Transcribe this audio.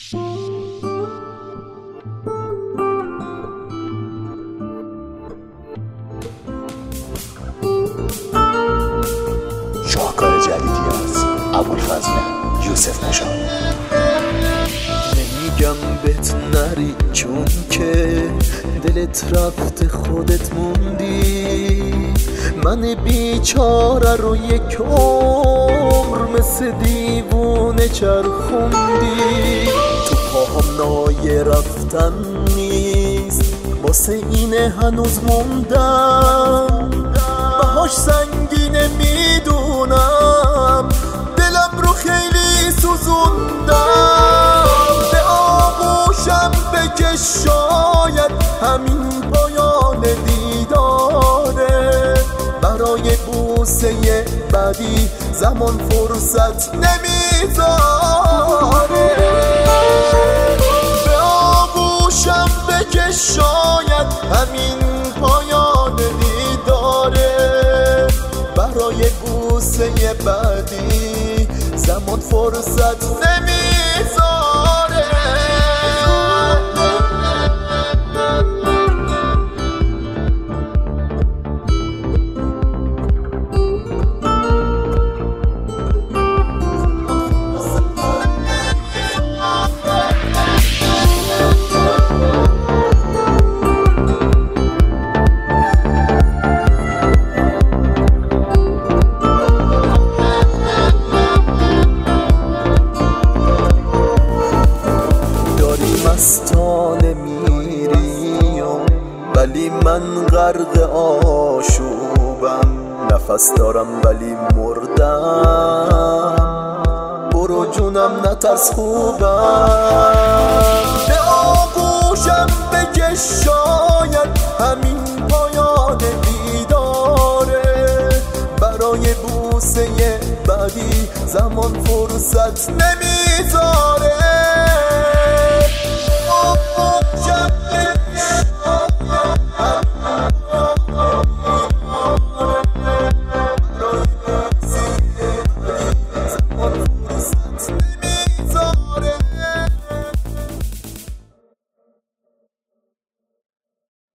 شاهکار جدیدی از ابوالفضل یوسف نژاد. نمیگم بهت نری چون که دلت رفته خودت موندی، من بیچاره رو یک عمر مثل دیوونه چرخوندی. تو پاهم نای رفتن نیست، واسه اینه هنوز موندم. بهاش سنگینه میدونم، دلم رو خیلی سوزوندم. به آغوشم بکش شاید همین پایان دیداره، برای بوسه بعدی زمان فرصت نمیذاره. به آغوشم بکش شاید همین پایان دیداره، برای بوسه بعدی زمان فرصت نمیذاره. مستانه میری ولی من غرق آشوبم، نفس دارم ولی مردم، برو جونم نترس خوبم. به آغوشم بکش شاید همین پایان دیداره، برای بوسه بعدی زمان فرصت نمیذاره.